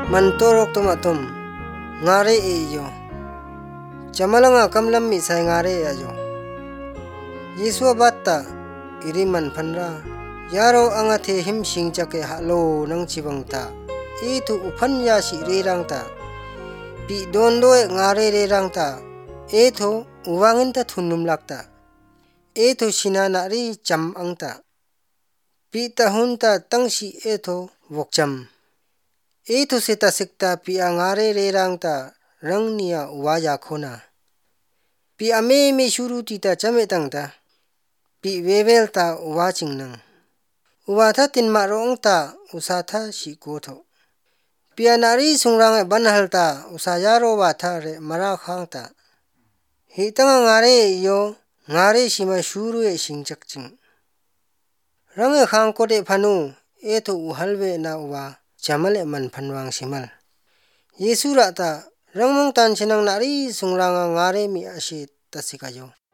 mantorok tomatom ngare iyo jamalanga kamlam mi sai ngare ajo Yesu batta iriman phanra yaro anga the him sing chake halo nang chibangta itu uphan ya si rerang ta pi dondo ngare rerang ta etho uwangin ta thunum lakta etho sinana ri cham angta pi tahun ta tangsi etho wokcham etho seta sikta pi angare rerang ta rangnia waya khona pi ame me shuru ti ta chame tangta pi wewel ta waching nang uwatha tin marong ta usatha shikotho pianari sungrang banhal ta usayaro watha re mara khang ta hitang ngare yo ngare sima shuru e singchakching rang khang ko de phanu etho uhalwe na wa chamale man phanwang simal Yesu ra ta rangmong tan sinang nari sungrang ngare mi asit tasikayo